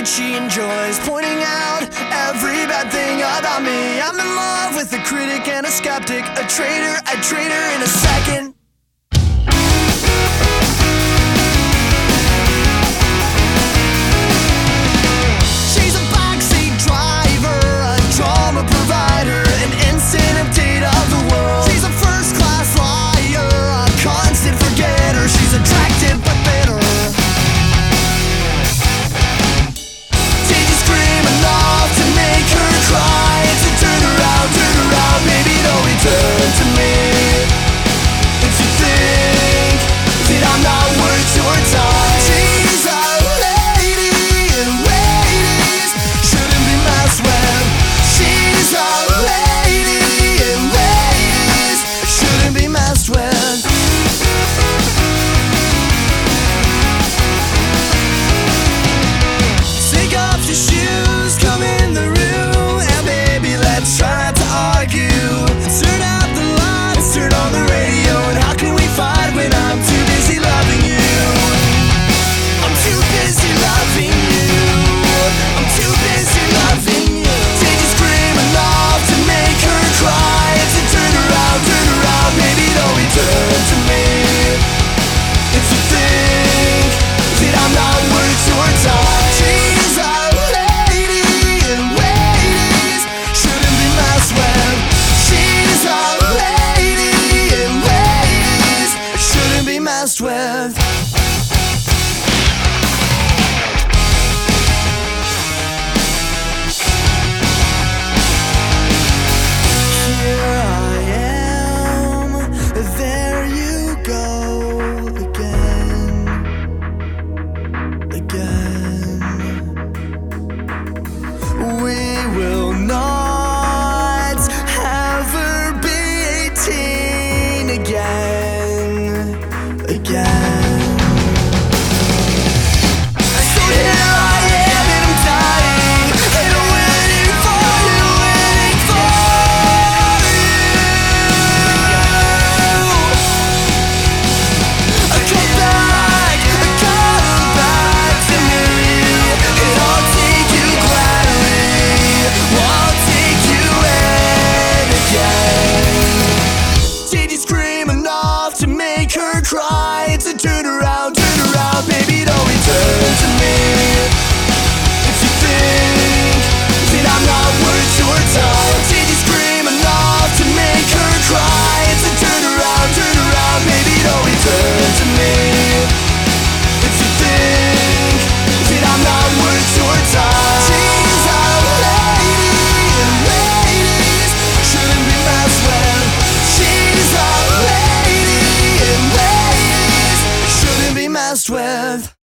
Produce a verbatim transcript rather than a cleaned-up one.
that she enjoys pointing out every bad thing about me. I'm in love with a critic and a skeptic, a traitor, a traitor in a second. She's a backseat driver, a drama provider, an instant update of the world. She's a first-class liar, a constant forgetter. She's attractive but bitter. Did you scream enough to make her cry? To turn around, turn around, baby, don't return to me. If you think that I'm not worth your time, she's a lady and ladies shouldn't be messed with. She's a lady and ladies shouldn't be messed with. Take off your shoes, come in the room, and baby, let's try not to argue. Turn out the lights, turn on the radio, and how can we fight when I'm too busy loving you? I'm too busy loving you. I'm too busy loving you. Did you scream enough to make her cry? To turn around, turn around, baby, don't return to me. If you think that I'm not worth your time, she's a lady and ladies shouldn't be messed with. She's a lady and ladies shouldn't be messed with. Here I am, there you go again, again. We will not ever be eighteen again, again. So here I am and I'm dying, and I'm waiting for you, waiting for you. Come back, come back to me, and I'll take you gladly, I'll take you in again. Did you scream enough to make her cry? To turn around, turn around, baby, don't return to me. If you think that I'm not worth your time, did you scream enough to make her cry? To turn around, turn around, baby, don't return to me. If you think that I'm not worth your time, she's a lady and ladies shouldn't be messed with. She's a lady and ladies shouldn't be messed with.